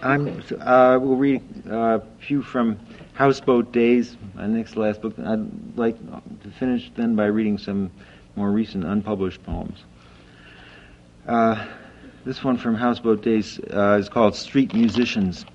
We'll read a few from Houseboat Days, my next to last book. I'd like to finish then by reading some more recent unpublished poems. This one from Houseboat Days is called Street Musicians.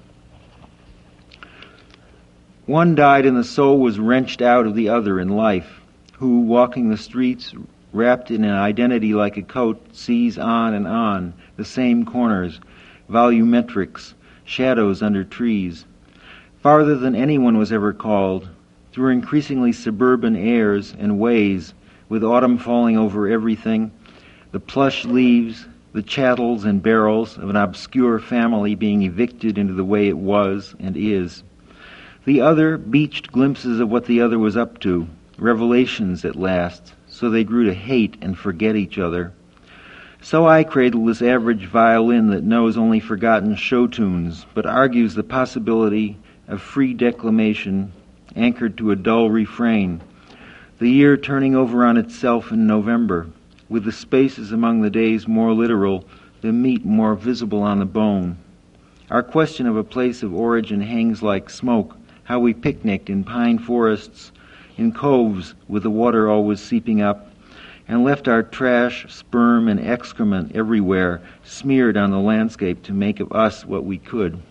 One died and the soul was wrenched out of the other in life, who, walking the streets, wrapped in an identity like a coat, sees on and on, the same corners, volumetrics, shadows under trees. Farther than anyone was ever called, through increasingly suburban airs and ways, with autumn falling over everything, the plush leaves, the chattels and barrels of an obscure family being evicted into the way it was and is. The other beached glimpses of what the other was up to, revelations at last, so they grew to hate and forget each other. So I cradle this average violin that knows only forgotten show tunes, but argues the possibility of free declamation anchored to a dull refrain, the year turning over on itself in November, with the spaces among the days more literal, the meat more visible on the bone. Our question of a place of origin hangs like smoke, how we picnicked in pine forests, in coves with the water always seeping up, and left our trash, sperm, and excrement everywhere, smeared on the landscape to make of us what we could.